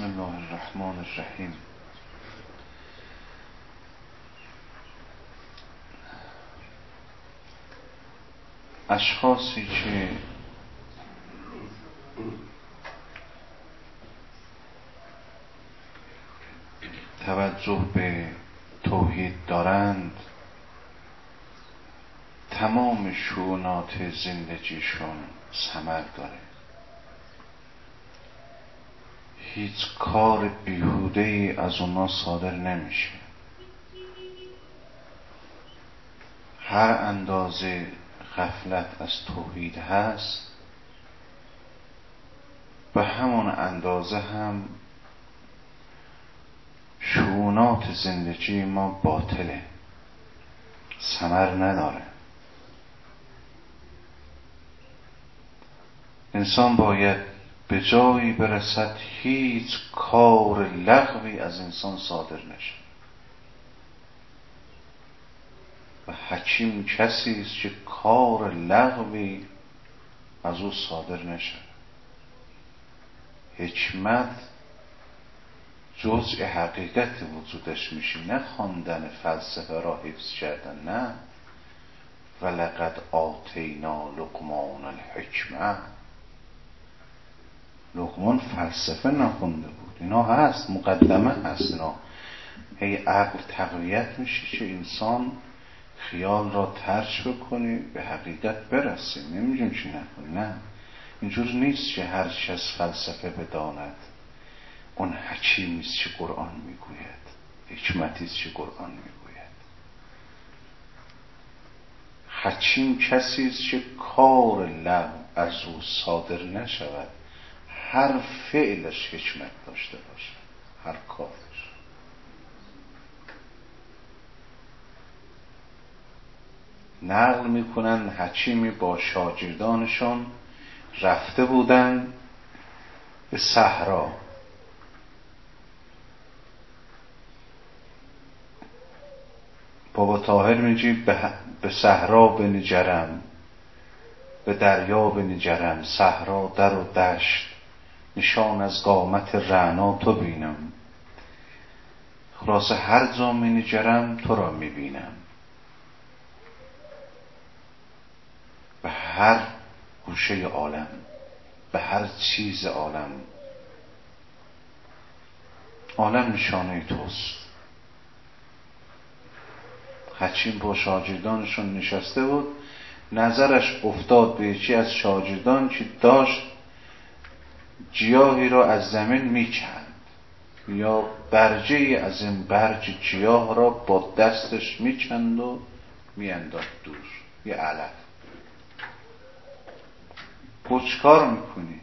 بسم الله الرحمن الرحیم. اشخاصی که توجه به توحید دارند تمام شؤونات زندگیشون ثمر داره. هیچ کار بیهوده‌ای از اونا صادر نمیشه. هر اندازه غفلت از توحید هست به همون اندازه هم شؤونات زندگی ما باطله، ثمر نداره. انسان باید به جایی برسد هیچ کار لغوی از انسان صادر نشه. و حکیم کسی است که کار لغوی از او صادر نشه. حکمت جزء حقیقت وجودش میشه، نه خواندن فلسفه را حفظ کردن. نه ولقد آتینا لقمان الحکمه. لقمان فلسفه نخونده بود، اینا هست، مقدمه هست. اینا هی عقل تقویت میشه که انسان خیال را ترک بکنی به حقیقت برسی. نمیگیم چی نکنی، نه، اینجور نیست که هر کس فلسفه بداند اون حکیمیست که قرآن میگوید، حکمتیست که قرآن میگوید. حکیم کسیست که کار لغو از او صادر نشود، هر فعلش حکمت داشته باشه، هر کارش. نقل میکنن حکیمی با شاگردانشان رفته بودن به صحرا. بابا طاهر میگه به صحرا بنجرم، به دریا بنجرم، صحرا در و دشت، نشان از قامت رعنا تو بینم. خلاصه هر جا منجرم تو را میبینم، به هر گوشه عالم، به هر چیز عالم. عالم نشانه توست. حکیم با شاگردانشون نشسته بود، نظرش افتاد به یکی از شاگردان که داشت گیاهی را از زمین میکند یا برجه از این برج گیاه را با دستش میکند و میانداخت دور، یه علف. گفت چیکار میکنی؟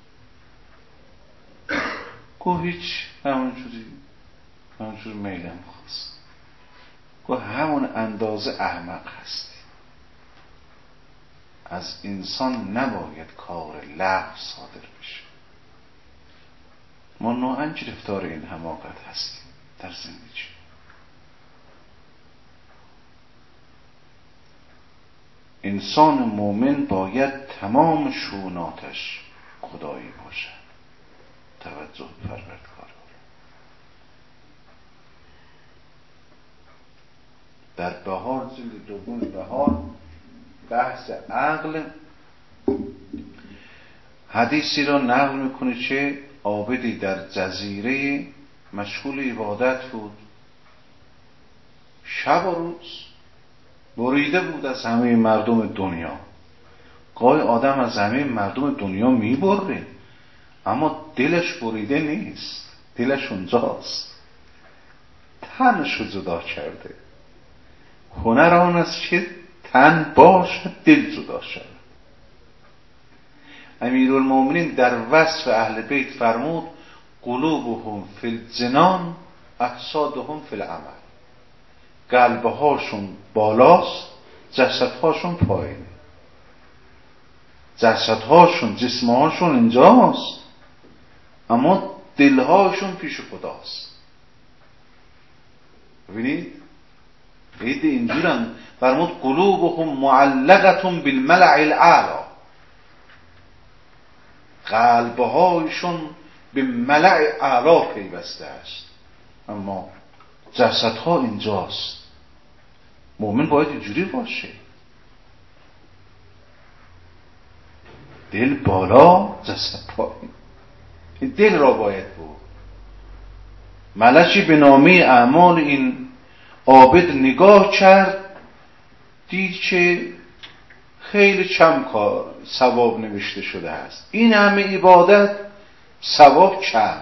گفت هیچ، همونجور میلم خواست. گفت همون اندازه احمق هستی. از انسان نباید کار لغو صادر بشه. ما نوعاً گرفتار این حماقت هستیم در زندگی. انسان مومن باید تمام شؤوناتش خدایی باشه، توجه پروردگار. در بهار، جلد دوم بهار، بحث عقل، حدیثی را نقل میکنه که عابدی در جزیره مشغول عبادت بود، شب و روز بریده بود از همه مردم دنیا. گاهی آدم از همه مردم دنیا میبره اما دلش بریده نیست، دلش اونجاست. تنشو جدا کرده. هنر آن است که تن باشه دل جدا شد. امیرالمومنین در وصف اهل بیت فرمود قلوبهم فی الجنان اجسادهم فی العمل. قلبهاشون بالاست، جسدهاشون پایینه. جسدهاشون، جسمهاشون اینجاست اما دلهاشون پیش خداست. ببینید اینجورن. فرمود قلوبهم معلقتون بالملع الاعلی. قلبهایشون به ملأ اعلا پیوسته است، اما جسدها اینجاست. مؤمن باید اینجوری باشه، دل بالا جسد پایین. این دل را باید بود. ملچی به نامه اعمال این عابد نگاه کرد، دید که خیلی کم کار ثواب نوشته شده است. این همه عبادت ثواب کم،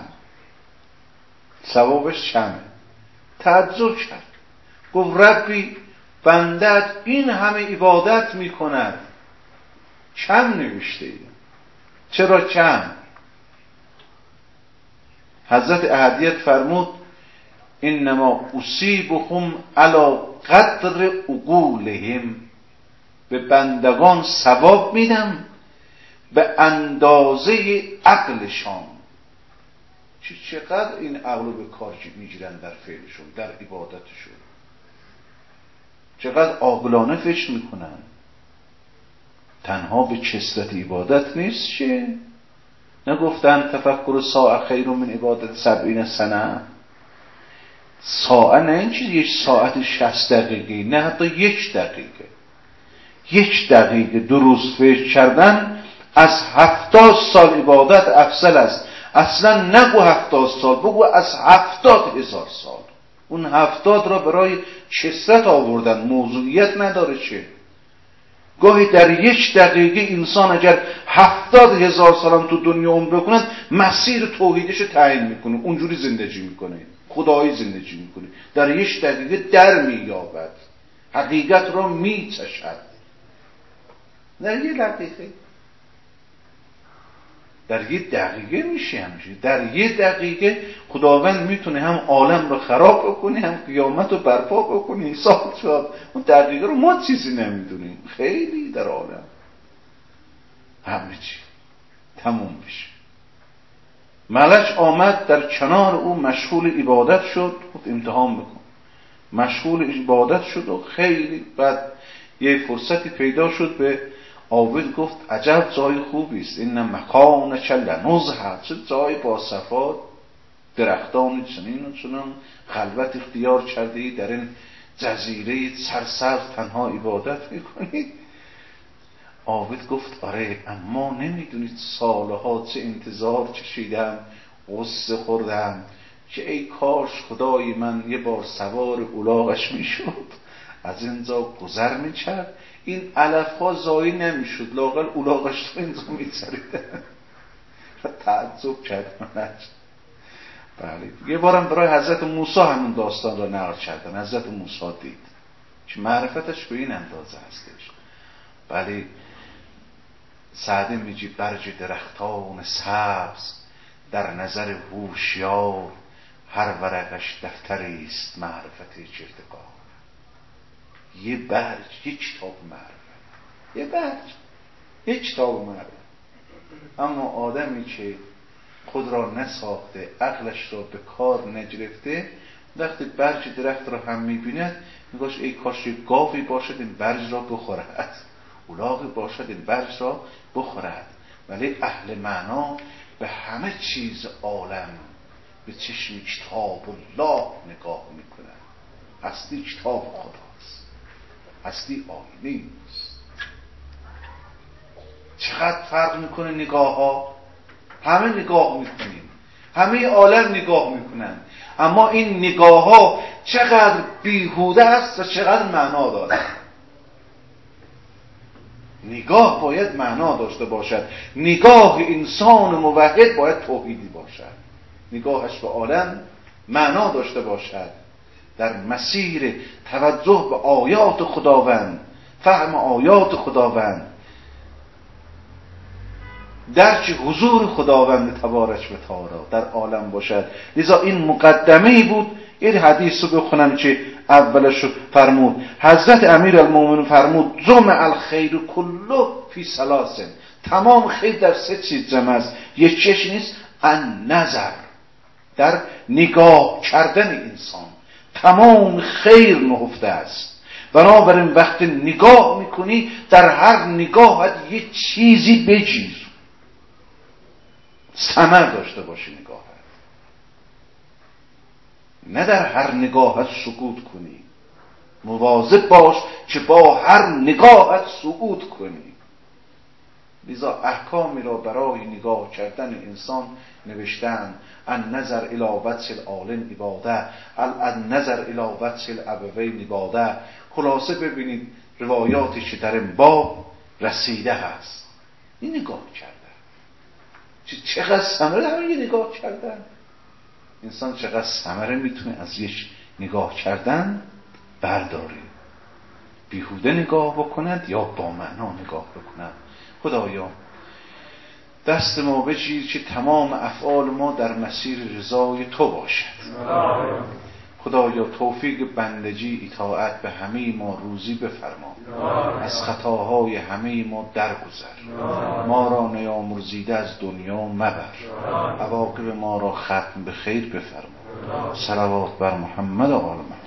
ثوابش کمه. تعجب کرد، گفت ربی بندت این همه عبادت میکند، کم نوشته ای، چرا کم؟ حضرت احدیت فرمود انما اصیبهم علی قدر عقولهم، به بندگان ثواب میدم به اندازه عقلشان. چقدر این عقل رو به کار میگیرن در فعلشون، در عبادتشون، چقدر عاقلانه فکر میکنن. تنها به کثرت عبادت نیست که نگفتن تفکر ساعه خیر من عبادت 70 سنه. ساعه نه این چیز یک ساعت 60 دقیقه، نه حتی 1 دقیقه. 1 دقیقه درست فکر کردن از 70 سال عبادت افضل است. اصلا نگو 70 سال، بگو از 70,000 سال. اون 70 را برای کثرت آوردن، موضوعیت نداره. چه گاهی در 1 دقیقه انسان اگر 70,000 سال تو دنیا عمر بکنه، مسیر توحیدش رو تعیین میکنه، اونجوری زندگی میکنه، خدایی زندگی میکنه. در 1 دقیقه در مییابد، حقیقت را میچشد. در 1 دقیقه، در 1 دقیقه میشه همشه. در 1 دقیقه خداوند میتونه هم عالم رو خراب بکنه، هم قیامت رو برپا بکنه، حساب شد. اون دقیقه رو ما چیزی نمیدونیم، خیلی در عالم همه چی تموم بشه. ملک آمد در کنار او، مشغول عبادت شد. خود امتحان بکن. مشغول عبادت شد و خیلی بعد یه فرصتی پیدا شد، به عابد گفت عجب جای خوبی است، این مکانک لنزهه، چه جای با صفا، درختان چنین و چنان خلوت اختیار کرده ای، در این جزیره سرسبز تنها عبادت میکنید. عابد گفت آره، اما نمیدونید سالها چه انتظار کشیدم، غصه خوردم که ای کاش خدای من یه بار سوار الاغش میشد، از اینجا گذر میکرد، این علف ها زایی نمیشد، لااقل الاغش تو اینجا میچریدن. تعجب کرد. بله، یه بارم برای حضرت موسی همون داستان را نقل کردن. حضرت موسی دید که معرفتش به این اندازه هستش. بله، سعدی میگه برج درختان سبز، در نظر هوشیار، هر ورقش دفتری است معرفت کردگار. یه برج، یک کتاب معرفت، یه برج، یک کتاب معرفت. اما آدمی که خود را نساخته، عقلش را به کار نگرفته، وقتی برج درخت را هم میبیند میگوش ای کاش یک گاوی باشد این برج را بخورد، الاغی باشد این برج را بخورد. ولی اهل معنا به همه چیز عالم به چشم کتاب الله نگاه میکنن. اصلی کتاب خداست، اصلی آینه است. چقدر فرق میکنه نگاه ها. همه نگاه میکنیم، همه عالم نگاه میکنن، اما این نگاه ها چقدر بیهوده است و چقدر معنا داره. نگاه باید معنا داشته باشد. نگاه انسان موحد باید توحیدی باشد. نگاهش به عالم معنا داشته باشد، در مسیر توجه به آیات خداوند، فهم آیات خداوند، درک حضور خداوند تبارک و تعالی در عالم باشد. لذا این مقدمه‌ای بود. این حدیث رو بخونم که اولش فرمود حضرت امیرالمومنین، فرمود جمع الخیر کله فی ثلاث، تمام خیر در 3 چیز جمع است. یکیش نیست، النظر، در نگاه کردن انسان تمام خیر نهفته است. بنابراین وقتی نگاه میکنی، در هر نگاهت یک چیزی بگیر. ثمر داشته باشه نگاهت، نه در هر نگاهت سکوت کنی. مواظب باش که با هر نگاهت سکوت کنی. لذا احکامی را برای نگاه کردن انسان نوشتن: النظر الی وجه العالم عباده، النظر الی وجه الابوین عباده. خلاصه ببینید روایاتی که در این باب رسیده هست. این نگاه کردن چقدر ثمره در این نگاه کردن. انسان چقدر ثمره میتونه از یک نگاه کردن برداره. بیهوده نگاه بکند یا با معنا نگاه بکند. خدایا دست ما بگیر که تمام افعال ما در مسیر رضای تو باشد. خدایا توفیق بندگی اطاعت به همه ما روزی بفرما. از خطاهای همه ما درگذر. ما را نیامرزیده از دنیا مبر. عواقب ما را ختم به خیر بفرما. صلوات بر محمد و آل محمد.